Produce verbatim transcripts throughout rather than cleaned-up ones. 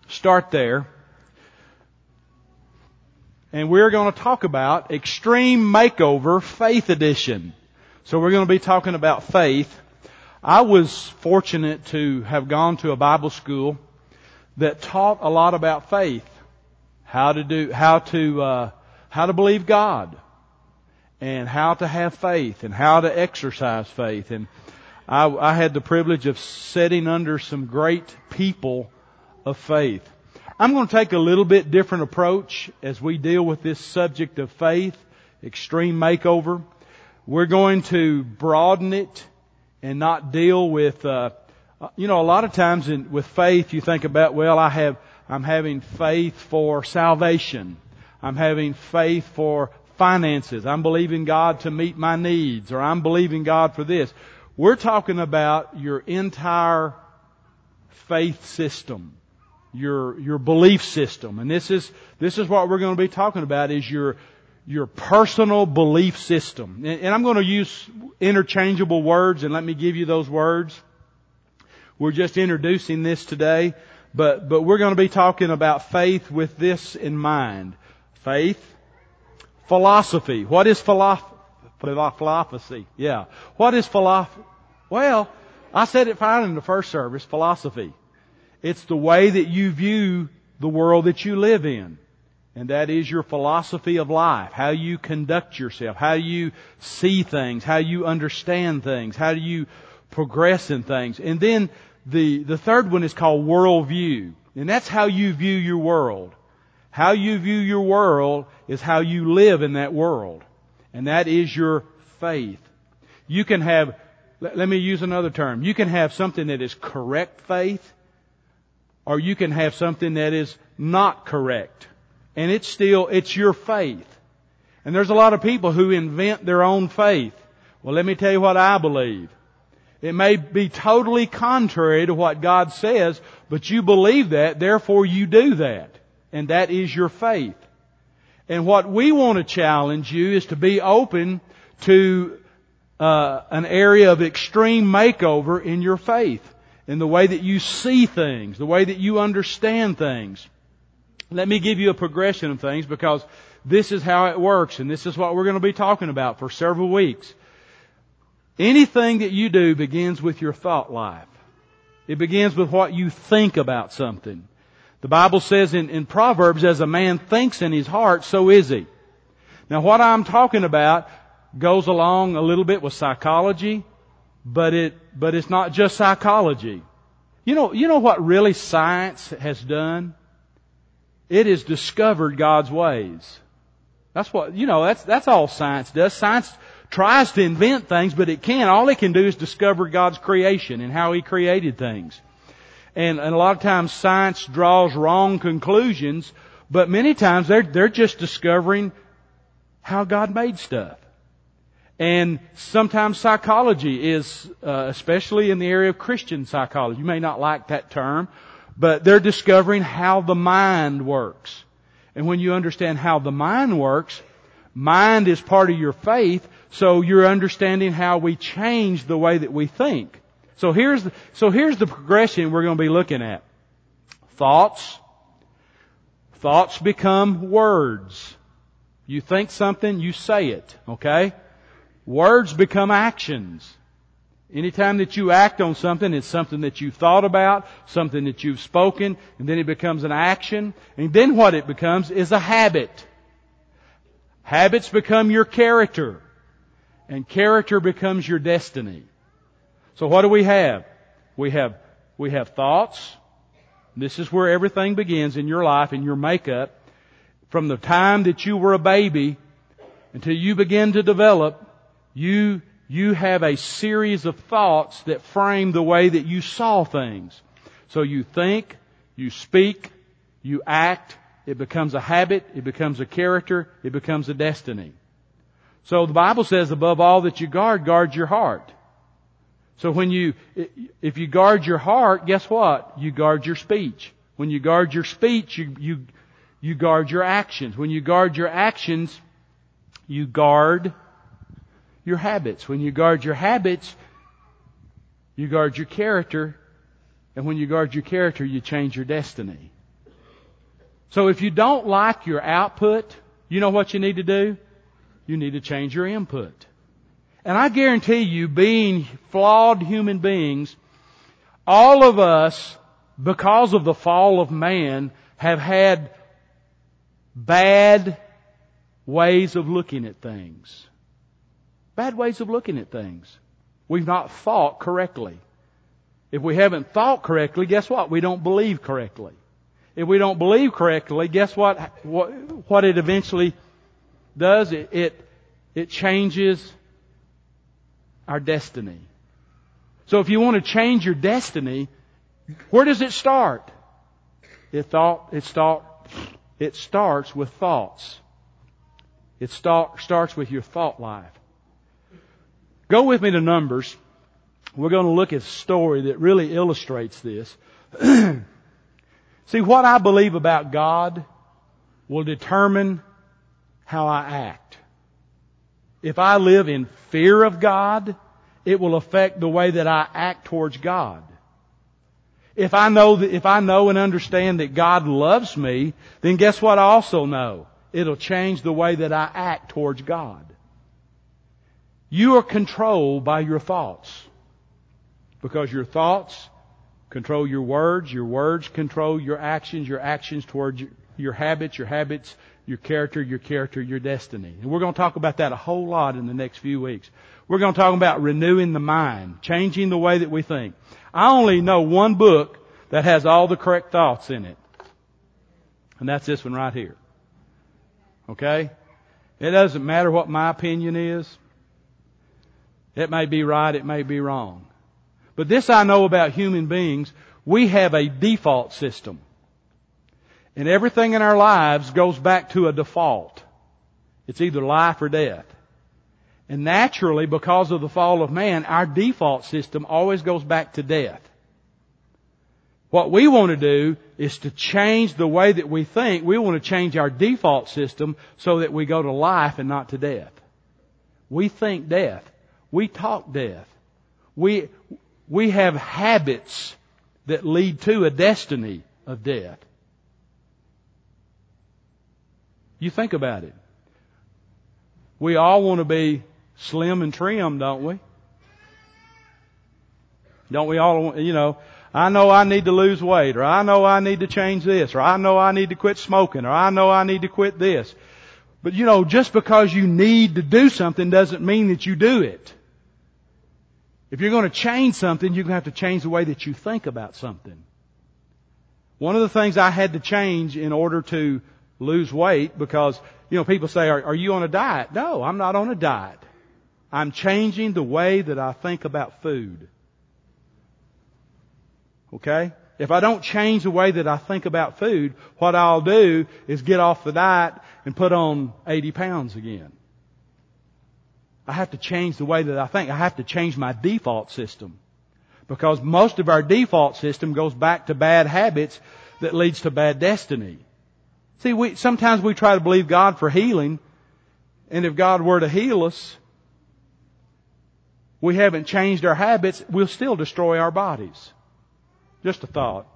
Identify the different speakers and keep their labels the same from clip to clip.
Speaker 1: start there. And we're going to talk about Extreme Makeover Faith Edition. So we're going to be talking about faith. I was fortunate to have gone to a Bible school that taught a lot about faith, how to do, how to, uh, how to believe God, and how to have faith, and how to exercise faith. And I, I had the privilege of sitting under some great people of faith. I'm going to take a little bit different approach as we deal with this subject of faith, extreme makeover. We're going to broaden it and not deal with, uh, you know, a lot of times in, with faith you think about, well, I have, I'm having faith for salvation. I'm having faith for finances. I'm believing God to meet my needs, or I'm believing God for this. We're talking about your entire faith system, your, your belief system. And this is, this is what we're going to be talking about, is your, your personal belief system. And, and I'm going to use interchangeable words, and let me give you those words. We're just introducing this today, but, but we're going to be talking about faith with this in mind. Faith, philosophy. What is philosophy? Philosophy. Yeah. What is philosophy? Well, I said it fine in the first service, philosophy. It's the way that you view the world that you live in. And that is your philosophy of life. How you conduct yourself. How you see things. How you understand things. How do you progress in things. And then the, the third one is called worldview. And that's how you view your world. How you view your world is how you live in that world. And that is your faith. You can have, let me use another term. You can have something that is correct faith, or you can have something that is not correct. And it's still, it's your faith. And there's a lot of people who invent their own faith. Well, let me tell you what I believe. It may be totally contrary to what God says, but you believe that, therefore you do that. And that is your faith. And what we want to challenge you is to be open to uh, an area of extreme makeover in your faith, in the way that you see things, the way that you understand things. Let me give you a progression of things, because this is how it works, and this is what we're going to be talking about for several weeks. Anything that you do begins with your thought life. It begins with what you think about something. The Bible says in, in Proverbs, as a man thinks in his heart, so is he. Now what I'm talking about goes along a little bit with psychology, but it, but it's not just psychology. You know, you know what really science has done? It has discovered God's ways. That's what, you know, that's, that's all science does. Science tries to invent things, but it can't. All it can do is discover God's creation and how He created things. And, and a lot of times science draws wrong conclusions, but many times they're, they're just discovering how God made stuff. And sometimes psychology is, uh, especially in the area of Christian psychology, you may not like that term, but they're discovering how the mind works. And when you understand how the mind works, mind is part of your faith, so you're understanding how we change the way that we think. So here's the, so here's the progression we're going to be looking at. Thoughts. Thoughts become words. You think something, you say it. Okay? Words become actions. Anytime that you act on something, it's something that you've thought about, something that you've spoken, and then it becomes an action. And then what it becomes is a habit. Habits become your character. And character becomes your destiny. So what do we have? We have, we have thoughts. This is where everything begins in your life, in your makeup. From the time that you were a baby until you begin to develop, you, you have a series of thoughts that frame the way that you saw things. So you think, you speak, you act, it becomes a habit, it becomes a character, it becomes a destiny. So the Bible says, above all that you guard, guard your heart. So when you, if you guard your heart, guess what? You guard your speech. When you guard your speech, you, you, you guard your actions. When you guard your actions, you guard your habits. When you guard your habits, you guard your character. And when you guard your character, you change your destiny. So if you don't like your output, you know what you need to do? You need to change your input. And I guarantee you, being flawed human beings, all of us, because of the fall of man, have had bad ways of looking at things. Bad ways of looking at things. We've not thought correctly. If we haven't thought correctly, guess what? We don't believe correctly. If we don't believe correctly, guess what? What, what it eventually does? It, it, it changes our destiny. So if you want to change your destiny, where does it start? It thought, it start, it starts with thoughts. It start, starts with your thought life. Go with me to Numbers. We're going to look at a story that really illustrates this. See, what I believe about God will determine how I act. If I live in fear of God, it will affect the way that I act towards God. If I know that, if I know and understand that God loves me, then guess what I also know? It'll change the way that I act towards God. You are controlled by your thoughts. Because your thoughts control your words, your words control your actions, your actions towards your, your habits, your habits, your character, your character, your destiny. And we're going to talk about that a whole lot in the next few weeks. We're going to talk about renewing the mind, changing the way that we think. I only know one book that has all the correct thoughts in it. And that's this one right here. Okay? It doesn't matter what my opinion is. It may be right, it may be wrong. But this I know about human beings. We have a default system. And everything in our lives goes back to a default. It's either life or death. And naturally, because of the fall of man, our default system always goes back to death. What we want to do is to change the way that we think. We want to change our default system so that we go to life and not to death. We think death. We talk death. We, we have habits that lead to a destiny of death. You think about it. We all want to be slim and trim, don't we? Don't we all, you know, I know I need to lose weight, or I know I need to change this, or I know I need to quit smoking, or I know I need to quit this. But you know, just because you need to do something doesn't mean that you do it. If you're going to change something, you're going to have to change the way that you think about something. One of the things I had to change in order to lose weight, because, you know, people say, are, are you on a diet? No, I'm not on a diet. I'm changing the way that I think about food. Okay? If I don't change the way that I think about food, what I'll do is get off the diet and put on eighty pounds again. I have to change the way that I think. I have to change my default system. Because most of our default system goes back to bad habits that leads to bad destiny. See, we, sometimes we try to believe God for healing, and if God were to heal us, we haven't changed our habits, we'll still destroy our bodies. Just a thought.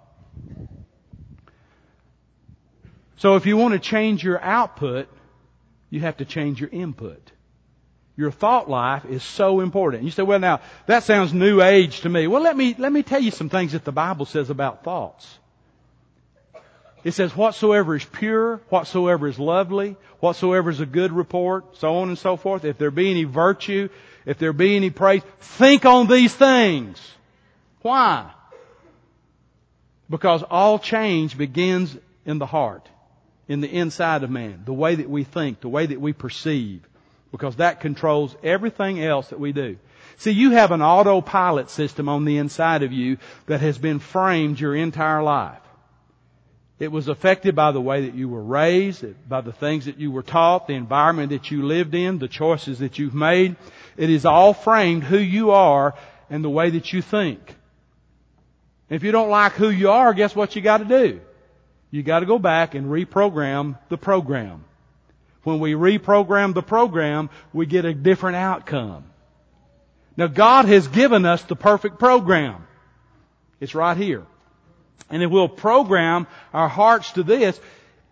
Speaker 1: So if you want to change your output, you have to change your input. Your thought life is so important. You say, well, now, that sounds new age to me. Well, let me, let me tell you some things that the Bible says about thoughts. It says, whatsoever is pure, whatsoever is lovely, whatsoever is a good report, so on and so forth. If there be any virtue, if there be any praise, think on these things. Why? Because all change begins in the heart, in the inside of man, the way that we think, the way that we perceive. Because that controls everything else that we do. See, you have an autopilot system on the inside of you that has been framed your entire life. It was affected by the way that you were raised, by the things that you were taught, the environment that you lived in, the choices that you've made. It is all framed who you are and the way that you think. If you don't like who you are, guess what you got to do? You got to go back and reprogram the program. When we reprogram the program, we get a different outcome. Now, God has given us the perfect program. It's right here. And if we'll program our hearts to this,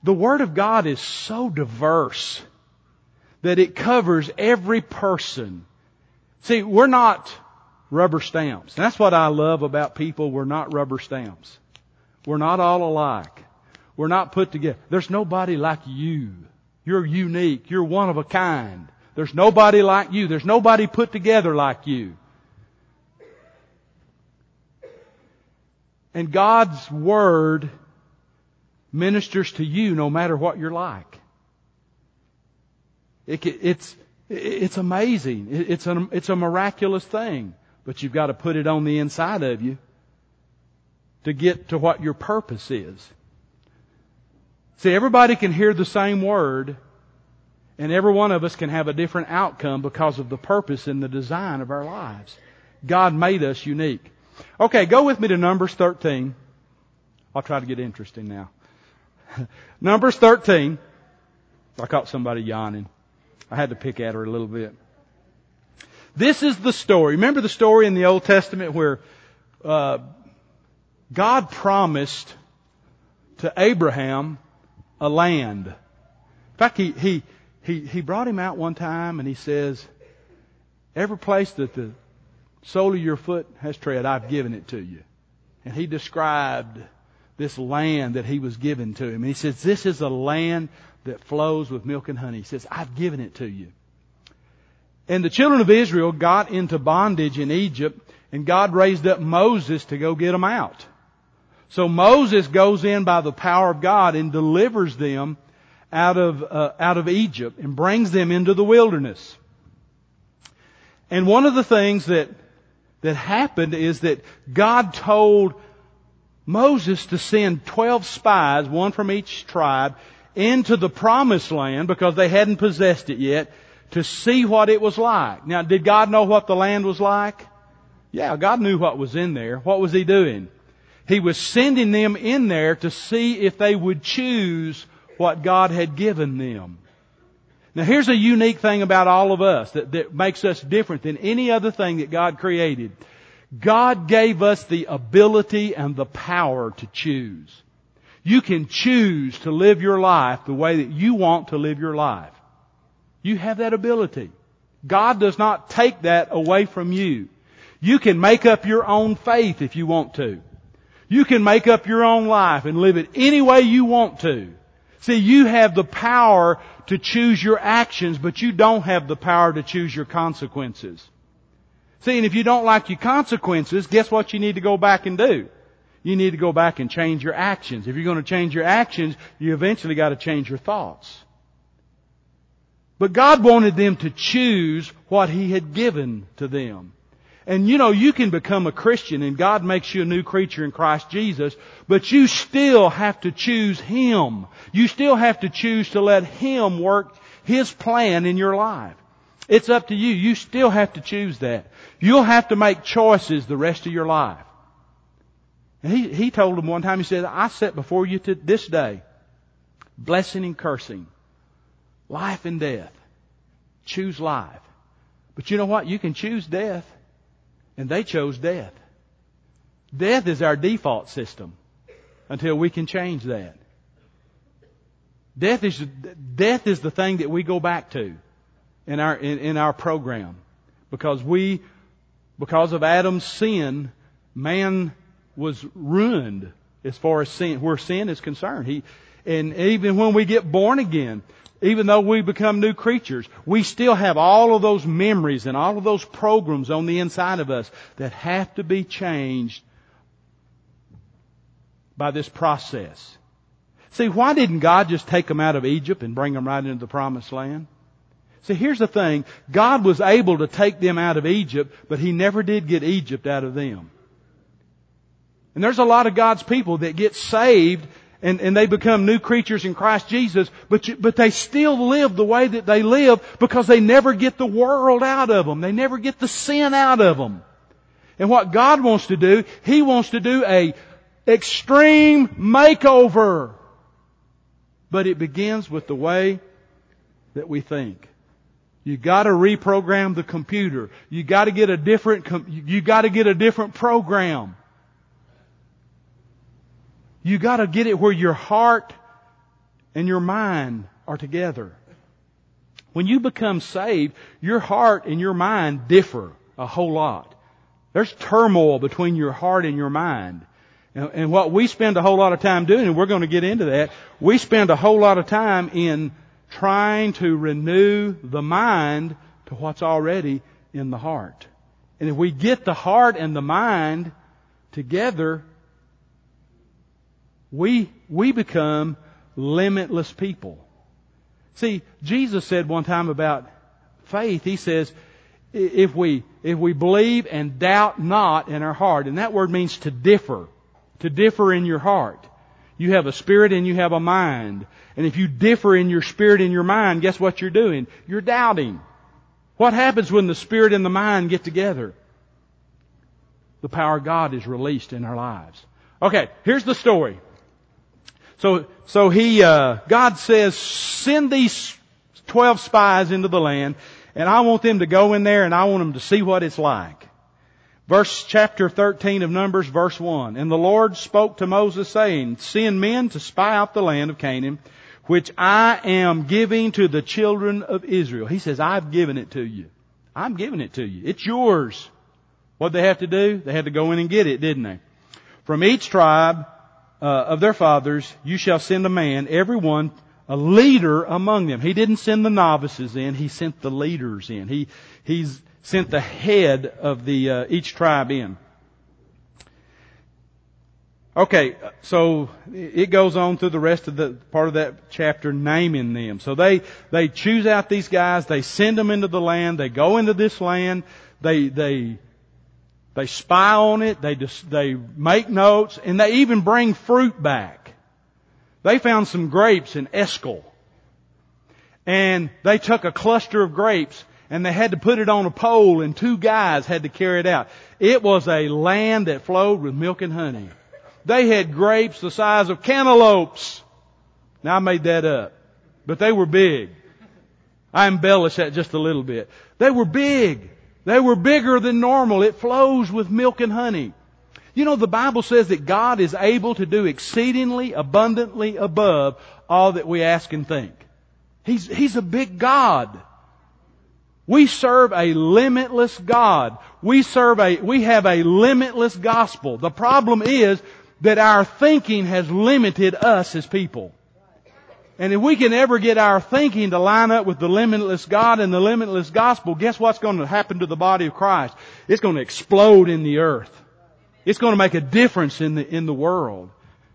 Speaker 1: The Word of God is so diverse that it covers every person. See, we're not rubber stamps. That's what I love about people. We're not rubber stamps. We're not all alike. We're not put together. There's nobody like you. You're unique. You're one of a kind. There's nobody like you. There's nobody put together like you. And God's Word ministers to you no matter what you're like. It, it's, it's amazing. It's a, it's a miraculous thing. But you've got to put it on the inside of you to get to what your purpose is. See, everybody can hear the same Word, and every one of us can have a different outcome because of the purpose and the design of our lives. God made us unique. Okay, go with me to Numbers thirteen. I'll try to get interesting now. Numbers thirteen. I caught somebody yawning. I had to pick at her a little bit. This is the story. Remember the story in the Old Testament where uh, God promised to Abraham a land. In fact, he, he, he, he brought him out one time and he says, every place that the sole of your foot has tread, I've given it to you. And he described this land that he was given to him. And he says, this is a land that flows with milk and honey. He says, I've given it to you. And the children of Israel got into bondage in Egypt, and God raised up Moses to go get them out. So Moses goes in by the power of God and delivers them out of uh, out of Egypt and brings them into the wilderness. And one of the things that that happened is that God told Moses to send twelve spies, one from each tribe, into the promised land because they hadn't possessed it yet, to see what it was like. Now, did God know what the land was like? Yeah, God knew what was in there. What was He doing? He was sending them in there to see if they would choose what God had given them. Now, here's a unique thing about all of us that, that makes us different than any other thing that God created. God gave us the ability and the power to choose. You can choose to live your life the way that you want to live your life. You have that ability. God does not take that away from you. You can make up your own faith if you want to. You can make up your own life and live it any way you want to. See, you have the power to choose your actions, but you don't have the power to choose your consequences. See, and if you don't like your consequences, guess what you need to go back and do? You need to go back and change your actions. If you're going to change your actions, you eventually got to change your thoughts. But God wanted them to choose what He had given to them. And you know, you can become a Christian and God makes you a new creature in Christ Jesus, but you still have to choose Him. You still have to choose to let Him work His plan in your life. It's up to you. You still have to choose that. You'll have to make choices the rest of your life. And he, he told them one time, he said, I set before you to this day, blessing and cursing, life and death. Choose life. But you know what? You can choose death. And they chose death. Death is our default system until we can change that. Death is, death is the thing that we go back to in our, in, in our program. Because we, because of Adam's sin, man was ruined as far as sin, where sin is concerned. He, and even when we get born again, even though we become new creatures, we still have all of those memories and all of those programs on the inside of us that have to be changed by this process. See, why didn't God just take them out of Egypt and bring them right into the promised land? See, here's the thing. God was able to take them out of Egypt, but He never did get Egypt out of them. And there's a lot of God's people that get saved And, and they become new creatures in Christ Jesus, but you, but they still live the way that they live because they never get the world out of them. They never get the sin out of them. And what God wants to do, He wants to do a extreme makeover. But it begins with the way that we think. You got to reprogram the computer. You got to get a different. You got to get a different program. You got to get it where your heart and your mind are together. When you become saved, your heart and your mind differ a whole lot. There's turmoil between your heart and your mind. And, and what we spend a whole lot of time doing, and we're going to get into that, we spend a whole lot of time in trying to renew the mind to what's already in the heart. And if we get the heart and the mind together, we, we become limitless people. See, Jesus said one time about faith, He says, if we, if we believe and doubt not in our heart, and that word means to differ, to differ in your heart. You have a spirit and you have a mind. And if you differ in your spirit and your mind, guess what you're doing? You're doubting. What happens when the spirit and the mind get together? The power of God is released in our lives. Okay, here's the story. So, so he, uh, God says, send these twelve spies into the land, and I want them to go in there and I want them to see what it's like. Verse chapter thirteen of Numbers, verse one. And the Lord spoke to Moses, saying, send men to spy out the land of Canaan, which I am giving to the children of Israel. He says, I've given it to you. I'm giving it to you. It's yours. What'd they have to do? They had to go in and get it, didn't they? From each tribe uh, of their fathers, you shall send a man, every one, a leader among them. He didn't send the novices in. He sent the leaders in. He, he's sent the head of the, uh, each tribe in. Okay, so it goes on through the rest of the part of that chapter naming them. So they, they choose out these guys, they send them into the land, they go into this land, they, they, they spy on it, they just, they make notes, and they even bring fruit back. They found some grapes in Eshcol. And they took a cluster of grapes and they had to put it on a pole and two guys had to carry it out. It was a land that flowed with milk and honey. They had grapes the size of cantaloupes. Now I made that up. But they were big. I embellished that just a little bit. They were big. They were bigger than normal. It flows with milk and honey. You know, the Bible says that God is able to do exceedingly abundantly above all that we ask and think. He's, He's a big God. We serve a limitless God. We serve a, we have a limitless gospel. The problem is that our thinking has limited us as people. And if we can ever get our thinking to line up with the limitless God and the limitless gospel, guess what's going to happen to the body of Christ? It's going to explode in the earth. It's going to make a difference in the, in the world.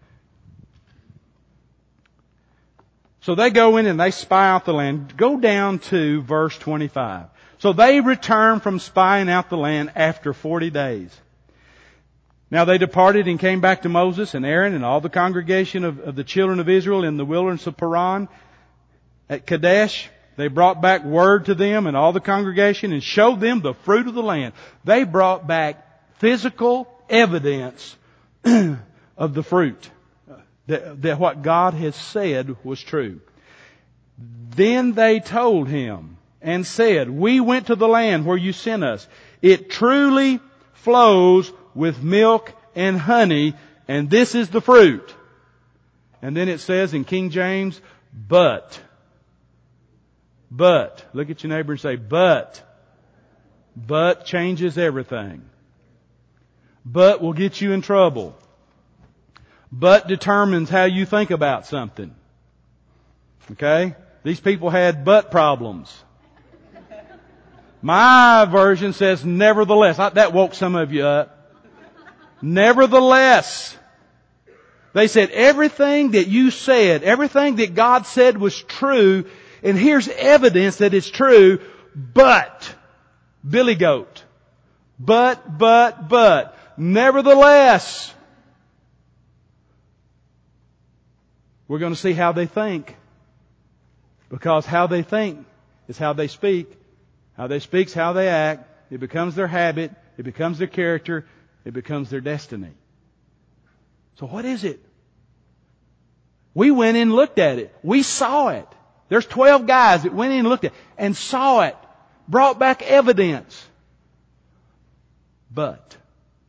Speaker 1: So they go in and they spy out the land. Go down to verse twenty-five. So they returned from spying out the land after forty days. Now they departed and came back to Moses and Aaron and all the congregation of, of the children of Israel in the wilderness of Paran at Kadesh. They brought back word to them and all the congregation and showed them the fruit of the land. They brought back physical evidence of the fruit. That, that what God has said was true. Then they told him and said, we went to the land where you sent us. It truly flows with milk and honey, and this is the fruit. And then it says in King James, but. But. Look at your neighbor and say, but. But changes everything. But will get you in trouble. But determines how you think about something. Okay? These people had but problems. My version says nevertheless. That woke some of you up. Nevertheless. They said everything that you said, everything that God said was true, and here's evidence that it's true, but, Billy Goat. But, but, but. Nevertheless. We're going to see how they think. Because how they think is how they speak. How they speak is how they act. It becomes their habit. It becomes their character. It becomes their destiny. So what is it? We went in and looked at it. We saw it. There's twelve guys that went in and looked at it and saw it. Brought back evidence. But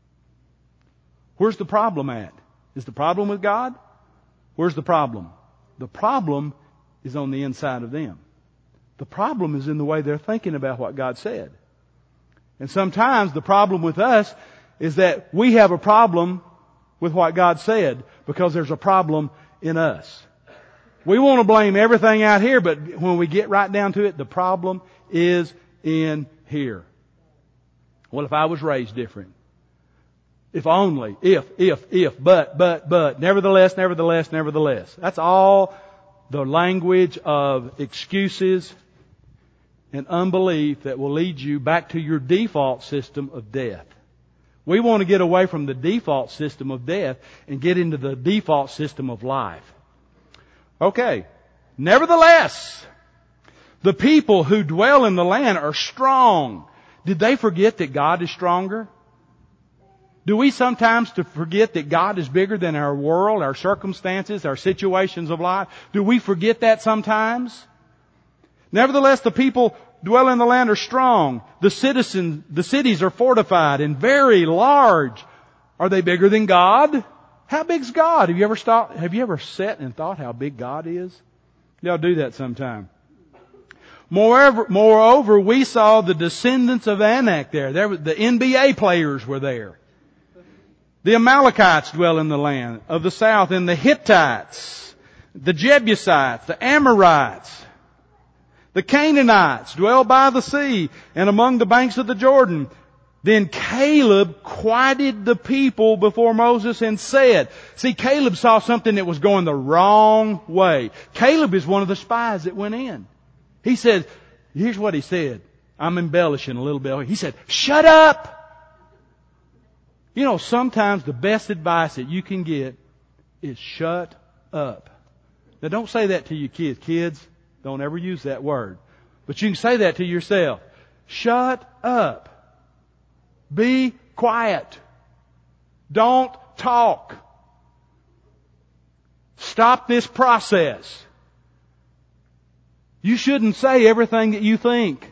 Speaker 1: where's the problem at? Is the problem with God? Where's the problem? The problem is on the inside of them. The problem is in the way they're thinking about what God said. And sometimes the problem with us is that we have a problem with what God said because there's a problem in us. We want to blame everything out here, but when we get right down to it, the problem is in here. Well, if I was raised different, if only, if, if, if, but, but, but, nevertheless, nevertheless, nevertheless. That's all the language of excuses and unbelief that will lead you back to your default system of death. We want to get away from the default system of death and get into the default system of life. Okay. Nevertheless, the people who dwell in the land are strong. Did they forget that God is stronger? Do we sometimes to forget that God is bigger than our world, our circumstances, our situations of life? Do we forget that sometimes? Nevertheless, the people dwell in the land are strong. The citizens, the cities are fortified and very large. Are they bigger than God? How big's God? Have you ever stopped, have you ever sat and thought how big God is? Y'all do that sometime. Moreover, moreover, we saw the descendants of Anak there. There, the N B A players were there. The Amalekites dwell in the land of the south, and the Hittites, the Jebusites, the Amorites, the Canaanites dwell by the sea and among the banks of the Jordan. Then Caleb quieted the people before Moses and said, see, Caleb saw something that was going the wrong way. Caleb is one of the spies that went in. He said, here's what he said. I'm embellishing a little bit. He said, shut up! You know, sometimes the best advice that you can get is shut up. Now don't say that to your kids. Kids, don't ever use that word. But you can say that to yourself. Shut up. Be quiet. Don't talk. Stop this process. You shouldn't say everything that you think.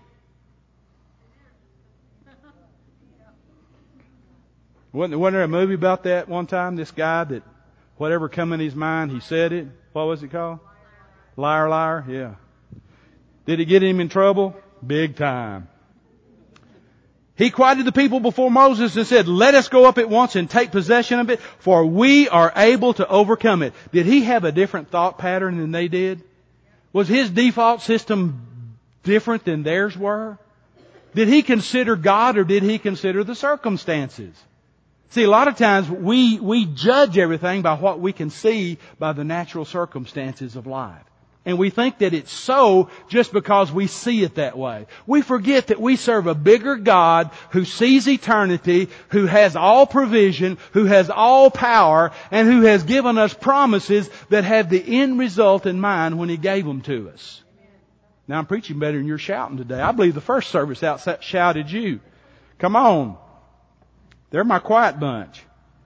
Speaker 1: Wasn't, wasn't there a movie about that one time? This guy that whatever come in his mind, he said it. What was it called? Liar, liar. Yeah. Did it get him in trouble? Big time. He quieted the people before Moses and said, let us go up at once and take possession of it, for we are able to overcome it. Did he have a different thought pattern than they did? Was his default system different than theirs were? Did he consider God or did he consider the circumstances? See, a lot of times we, we judge everything by what we can see by the natural circumstances of life. And we think that it's so just because we see it that way. We forget that we serve a bigger God who sees eternity, who has all provision, who has all power, and who has given us promises that have the end result in mind when He gave them to us. Now I'm preaching better than you're shouting today. I believe the first service out shouted you. Come on. They're my quiet bunch.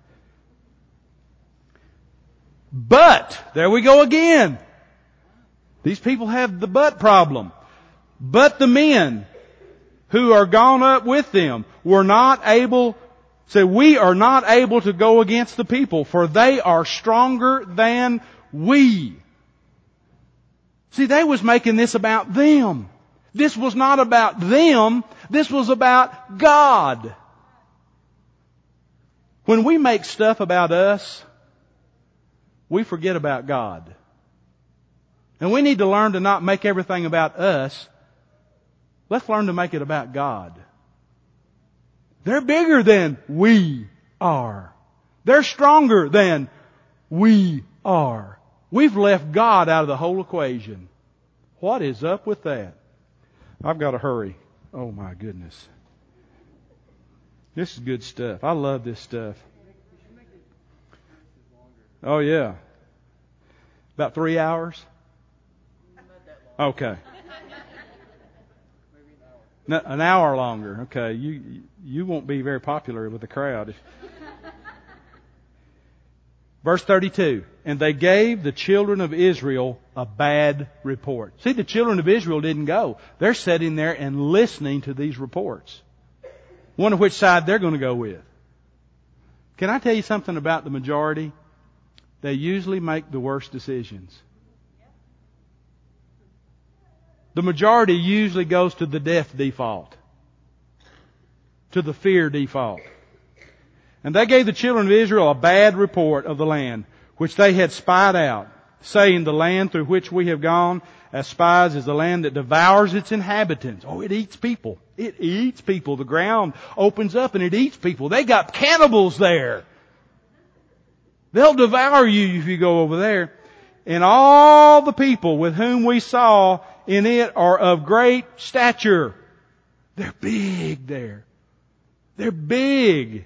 Speaker 1: But, there we go again. These people have the but problem. But the men who are gone up with them were not able, say, we are not able to go against the people, for they are stronger than we. See, they was making this about them. This was not about them. This was about God. When we make stuff about us, we forget about God. And we need to learn to not make everything about us. Let's learn to make it about God. They're bigger than we are. They're stronger than we are. We've left God out of the whole equation. What is up with that? I've got to hurry. Oh my goodness. This is good stuff. I love this stuff. Oh yeah. About three hours? Okay. No, an hour longer. Okay. You you won't be very popular with the crowd. Verse thirty-two. And they gave the children of Israel a bad report. See, the children of Israel didn't go. They're sitting there and listening to these reports. Wonder which side they're going to go with. Can I tell you something about the majority? They usually make the worst decisions. the majority usually goes to the death default, to the fear default. And they gave the children of Israel a bad report of the land, which they had spied out, saying, the land through which we have gone as spies is the land that devours its inhabitants. Oh, it eats people. It eats people. The ground opens up and it eats people. They got cannibals there. They'll devour you if you go over there. And all the people with whom we saw in it are of great stature. They're big there. They're big.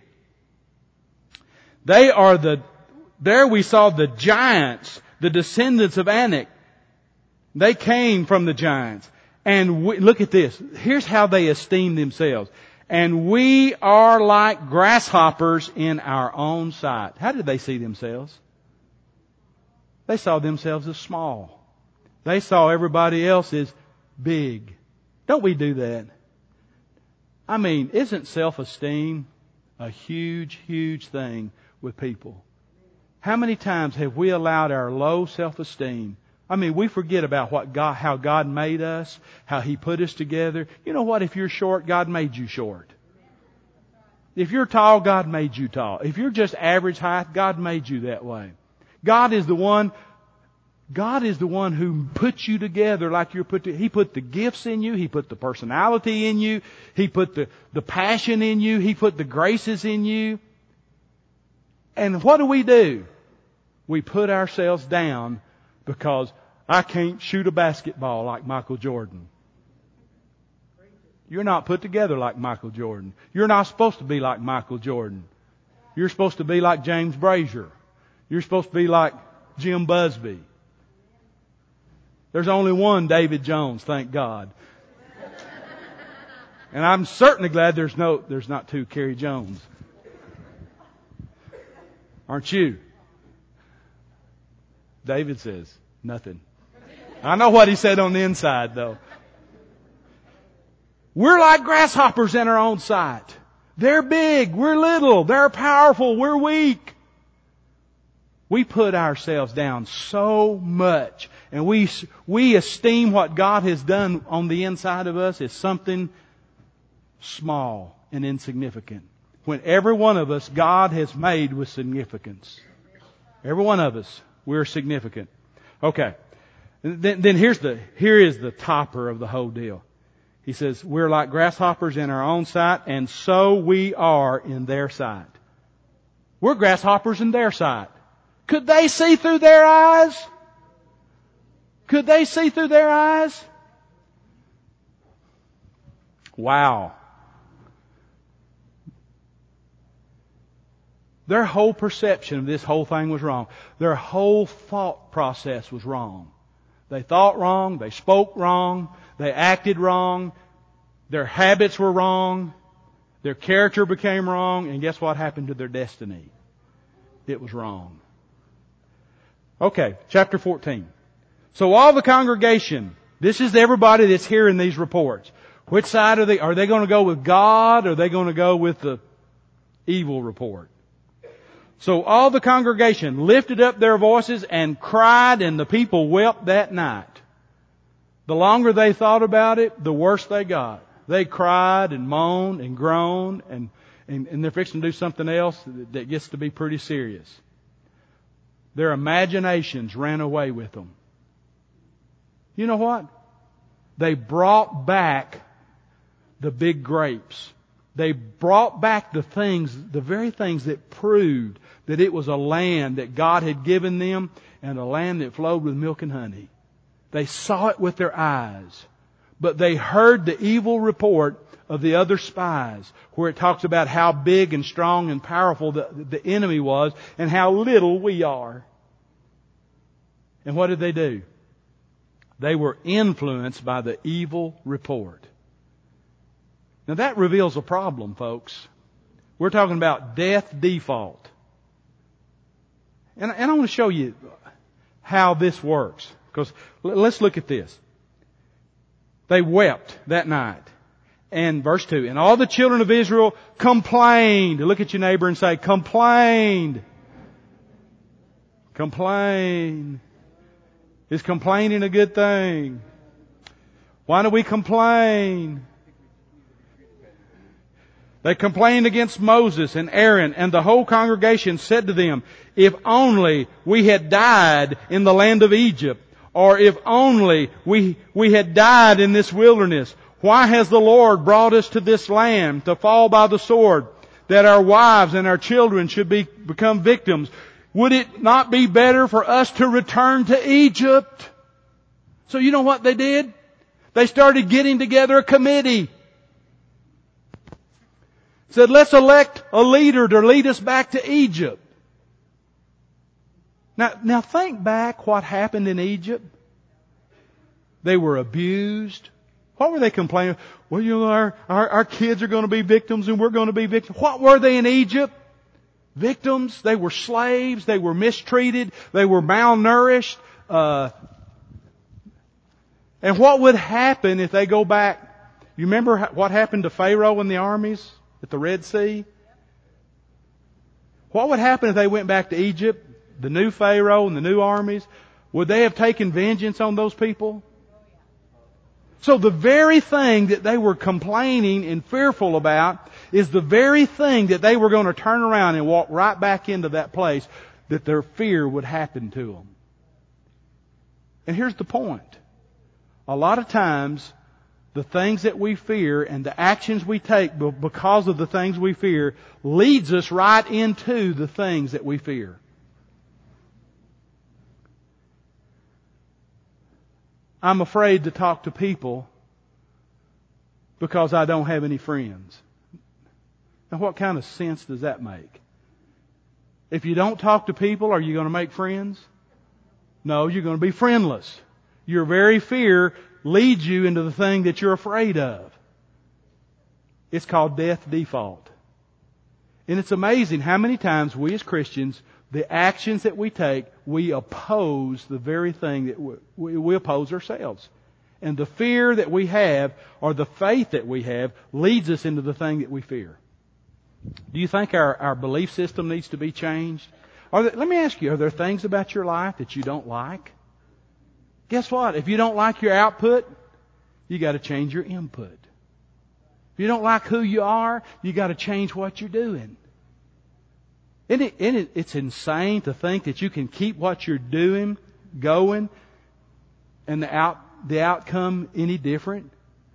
Speaker 1: They are the, there we saw the giants, the descendants of Anak. They came from the giants. And we, look at this. Here's how they esteem themselves. And we are like grasshoppers in our own sight. How did they see themselves? They saw themselves as small. They saw everybody else as big. Don't we do that? I mean, isn't self-esteem a huge, huge thing with people? How many times have we allowed our low self-esteem? I mean, we forget about what God, how God made us, how He put us together. You know what? If you're short, God made you short. If you're tall, God made you tall. If you're just average height, God made you that way. God is the one, God is the one who put you together like you're put together. He put the gifts in you. He put the personality in you. He put the, the passion in you. He put the graces in you. And what do we do? We put ourselves down because I can't shoot a basketball like Michael Jordan. You're not put together like Michael Jordan. You're not supposed to be like Michael Jordan. You're supposed to be like James Brazier. You're supposed to be like Jim Busby. There's only one David Jones, thank God. And I'm certainly glad there's no, there's not two Kerry Jones. Aren't you? David says, nothing. I know what he said on the inside though. We're like grasshoppers in our own sight. They're big, we're little, they're powerful, we're weak. We put ourselves down so much, and we we esteem what God has done on the inside of us as something small and insignificant. When every one of us, God has made with significance. Every one of us, we're significant. Okay. Then, then here's the, here is the topper of the whole deal. He says, we're like grasshoppers in our own sight, and so we are in their sight. We're grasshoppers in their sight. Could they see through their eyes? Could they see through their eyes? Wow. Their whole perception of this whole thing was wrong. Their whole thought process was wrong. They thought wrong. They spoke wrong. They acted wrong. Their habits were wrong. Their character became wrong. And guess what happened to their destiny? It was wrong. Okay, chapter fourteen. So all the congregation, this is everybody that's hearing these reports. Which side are they? Are they going to go with God or are they going to go with the evil report? So all the congregation lifted up their voices and cried, and the people wept that night. The longer they thought about it, the worse they got. They cried and moaned and groaned, and, and, and they're fixing to do something else that gets to be pretty serious. Their imaginations ran away with them. You know what? They brought back the big grapes. They brought back the things, the very things that proved that it was a land that God had given them and a land that flowed with milk and honey. They saw it with their eyes. But they heard the evil report of the other spies, where it talks about how big and strong and powerful the, the enemy was and how little we are. And what did they do? They were influenced by the evil report. Now that reveals a problem, folks. We're talking about death default. And, and I want to show you how this works. Because let's look at this. They wept that night. And verse two, and all the children of Israel complained. Look at your neighbor and say, complained. Complain. Is complaining a good thing? Why do we complain? They complained against Moses and Aaron, and the whole congregation said to them, if only we had died in the land of Egypt, or if only we, we had died in this wilderness. Why has the Lord brought us to this land to fall by the sword, that our wives and our children should be, become victims? Would it not be better for us to return to Egypt? So you know what they did? They started getting together a committee. Said, let's elect a leader to lead us back to Egypt. Now, now think back what happened in Egypt. They were abused. What were they complaining? Well, you know, our, our, our kids are going to be victims and we're going to be victims. What were they in Egypt? Victims. They were slaves. They were mistreated. They were malnourished. Uh, and what would happen if they go back? You remember what happened to Pharaoh and the armies at the Red Sea? What would happen if they went back to Egypt? The new Pharaoh and the new armies? Would they have taken vengeance on those people? So the very thing that they were complaining and fearful about is the very thing that they were going to turn around and walk right back into that place that their fear would happen to them. And here's the point. A lot of times, the things that we fear and the actions we take because of the things we fear leads us right into the things that we fear. I'm afraid to talk to people because I don't have any friends. Now, what kind of sense does that make? If you don't talk to people, are you going to make friends? No, you're going to be friendless. Your very fear leads you into the thing that you're afraid of. It's called death default. And it's amazing how many times we as Christians, the actions that we take, we oppose the very thing that we, we, we oppose ourselves. And the fear that we have, or the faith that we have, leads us into the thing that we fear. Do you think our, our belief system needs to be changed? Are there, let me ask you, are there things about your life that you don't like? Guess what? If you don't like your output, you got to change your input. If you don't like who you are, you got to change what you're doing. Isn't it, isn't it, it's insane to think that you can keep what you're doing going and the out the outcome any different.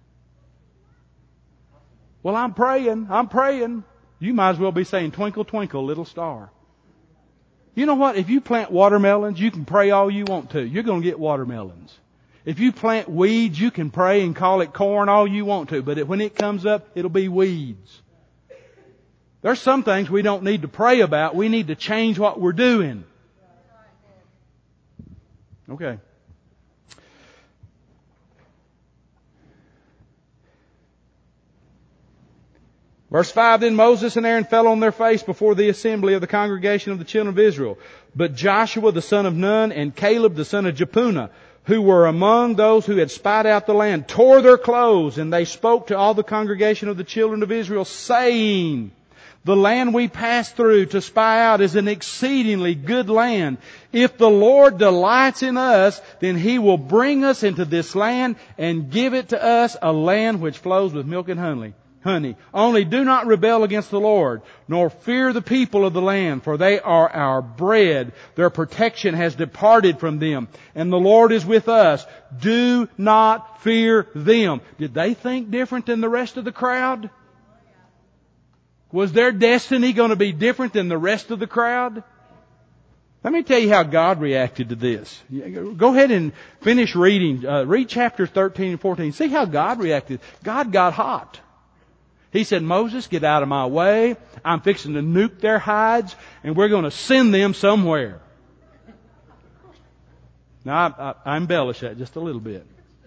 Speaker 1: Well, I'm praying. I'm praying. You might as well be saying, twinkle, twinkle, little star. You know what? If you plant watermelons, you can pray all you want to. You're going to get watermelons. If you plant weeds, you can pray and call it corn all you want to. But when it comes up, it'll be weeds. There's some things we don't need to pray about. We need to change what we're doing. Okay. Verse five, then Moses and Aaron fell on their face before the assembly of the congregation of the children of Israel. But Joshua the son of Nun and Caleb the son of Jephunneh, who were among those who had spied out the land, tore their clothes, and they spoke to all the congregation of the children of Israel, saying, the land we passed through to spy out is an exceedingly good land. If the Lord delights in us, then He will bring us into this land and give it to us, a land which flows with milk and honey. Honey. Only do not rebel against the Lord, nor fear the people of the land, for they are our bread. Their protection has departed from them, and the Lord is with us. Do not fear them. Did they think different than the rest of the crowd? Was their destiny going to be different than the rest of the crowd? Let me tell you how God reacted to this. Go ahead and finish reading. Uh, read chapters thirteen and fourteen. See how God reacted. God got hot. He said, Moses, get out of my way. I'm fixing to nuke their hides, and we're going to send them somewhere. Now, I, I, I embellish that just a little bit.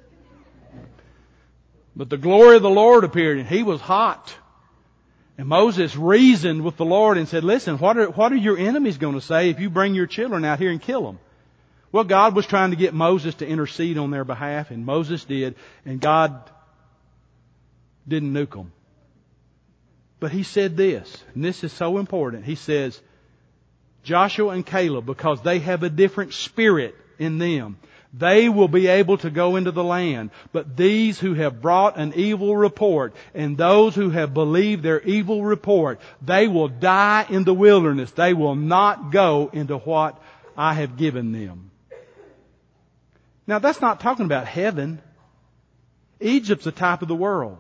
Speaker 1: But the glory of the Lord appeared, and He was hot. And Moses reasoned with the Lord and said, listen, what are, what are your enemies going to say if you bring your children out here and kill them? Well, God was trying to get Moses to intercede on their behalf, and Moses did, and God didn't nuke them. But He said this, and this is so important. He says, Joshua and Caleb, because they have a different spirit in them, they will be able to go into the land. But these who have brought an evil report, and those who have believed their evil report, they will die in the wilderness. They will not go into what I have given them. Now that's not talking about heaven. Egypt's a type of the world.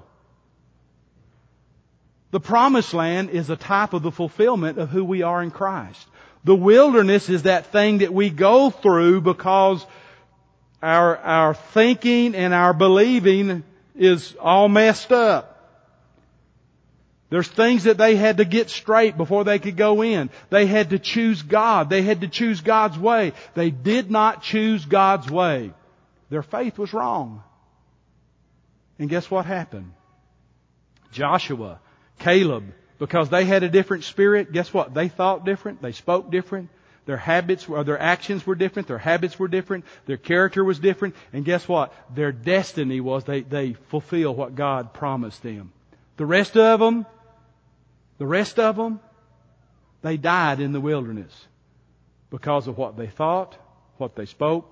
Speaker 1: The promised land is a type of the fulfillment of who we are in Christ. The wilderness is that thing that we go through because our, our thinking and our believing is all messed up. There's things that they had to get straight before they could go in. They had to choose God. They had to choose God's way. They did not choose God's way. Their faith was wrong. And guess what happened? Joshua, Caleb, because they had a different spirit, guess what? They thought different. They spoke different. Their habits or their actions were different. Their habits were different. Their character was different. And guess what? Their destiny was they, they fulfill what God promised them. The rest of them, the rest of them, they died in the wilderness because of what they thought, what they spoke,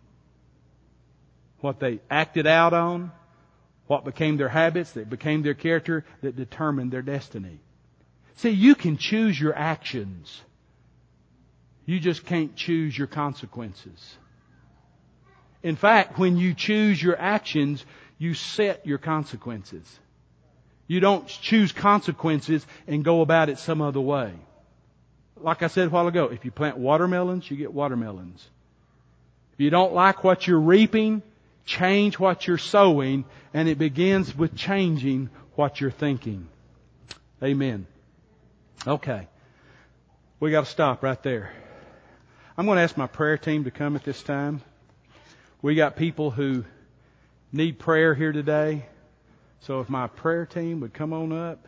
Speaker 1: what they acted out on, what became their habits, that became their character, that determined their destiny. See, you can choose your actions. You just can't choose your consequences. In fact, when you choose your actions, you set your consequences. You don't choose consequences and go about it some other way. Like I said a while ago, if you plant watermelons, you get watermelons. If you don't like what you're reaping, change what you're sowing, and it begins with changing what you're thinking. Amen. Okay. We got to stop right there. I'm going to ask my prayer team to come at this time. We got people who need prayer here today. So if my prayer team would come on up.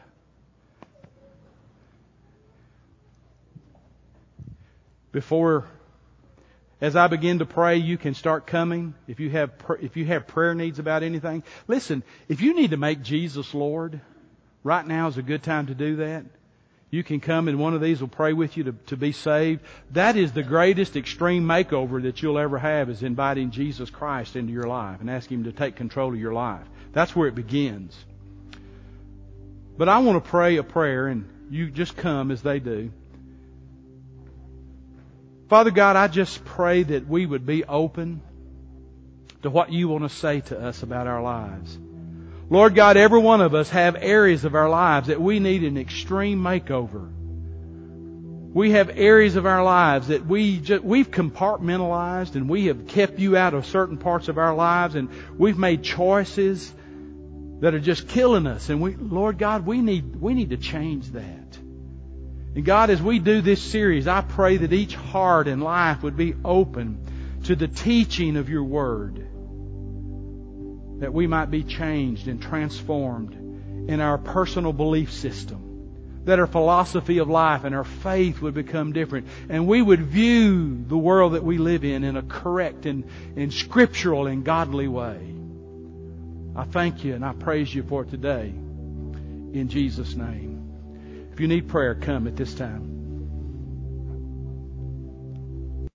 Speaker 1: Before, as I begin to pray, you can start coming. If you have, if you have prayer needs about anything. Listen, if you need to make Jesus Lord, right now is a good time to do that. You can come and one of these will pray with you to, to be saved. That is the greatest extreme makeover that you'll ever have, is inviting Jesus Christ into your life and asking Him to take control of your life. That's where it begins. But I want to pray a prayer, and you just come as they do. Father God, I just pray that we would be open to what You want to say to us about our lives. Lord God, every one of us have areas of our lives that we need an extreme makeover. We have areas of our lives that we just, we've compartmentalized, and we have kept You out of certain parts of our lives, and we've made choices that are just killing us. And we, Lord God, we need, we need to change that. And God, as we do this series, I pray that each heart and life would be open to the teaching of Your Word, that we might be changed and transformed in our personal belief system, that our philosophy of life and our faith would become different, and we would view the world that we live in in a correct and, and scriptural and godly way. I thank You and I praise You for it today. In Jesus' name. If you need prayer, come at this time.